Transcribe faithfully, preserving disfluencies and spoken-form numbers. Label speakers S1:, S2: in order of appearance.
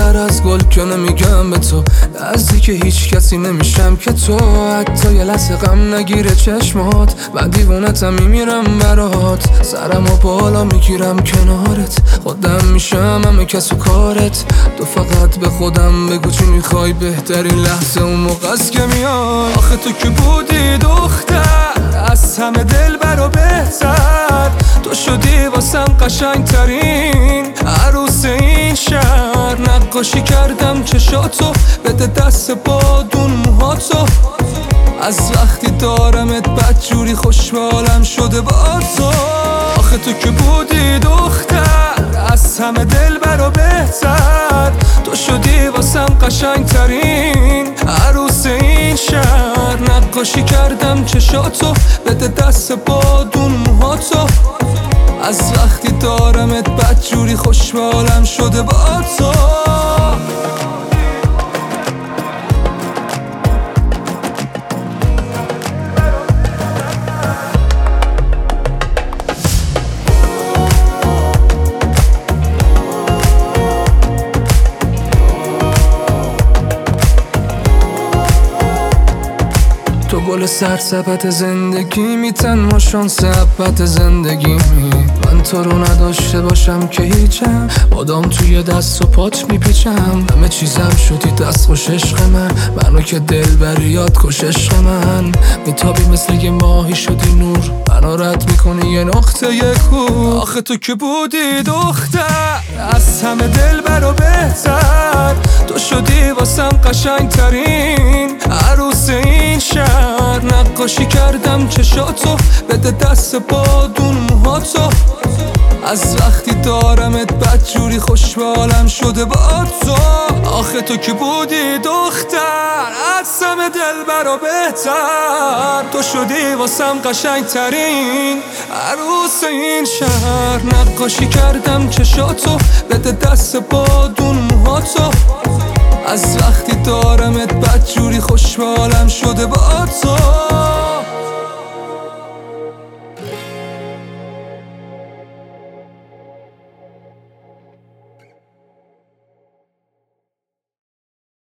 S1: بهتر از گل که نمیگم به تو، نزدیک هیچ کسی نمیشم که تو حتی یه لحظه غم نگیره چشمات. من دیوونتم میمیرم برات، سرمو بالا میگیرم کنارت، خودم میشم همه کس و کارت. تو فقط به خودم بگو چی میخوای، بهترین لحظه اون موقع است که میای. آخه تو که بودی دختر از همه دل برا بهتر، تو شدی واسم قشنگ ترین عروس این شهر. نقاشی کردم چشاتو، بده دست بادون موهاتو، از وقتی دارمت بدجوری خوشحالم شده با تو. آخه تو که بودی دختر از همه دل برا بهتر، تو شدی واسم قشنگ ترین عروس این شهر. نقاشی کردم چشاتو، بده دست بادون موهاتو، از وقتی دارمت بدجوری خوشحالم شده با تو. تو گل سرسبت زندگی می، تنها شانس ابد زندگی می. من تو رو نداشته باشم که هیچم، بادام توی دست و پات میپیچم. همه چیزم شدی دست خوش عشق من، منو که دل بریاد کش عشق من. میتابی مثل یه ماهی شدی نور، منو رد میکنی یه نقطه یه کور. آخه تو که بودی دختر از همه دل برا بهتر، تو شدی واسم قشنگ ترین عروس این شهر. نقاشی کردم چشاتو، بده دست بادون موهاتو، از وقتی دارمت بدجوری خوشحالم شده با تو. آخه تو که بودی دختر از همه دل برا بهتر، تو شدی واسم قشنگ ترین عروس این شهر. نقاشی کردم چشاتو، بده دست بادون موهاتو، از وقتی دارمت بدجوری خوشحالم شده با تو.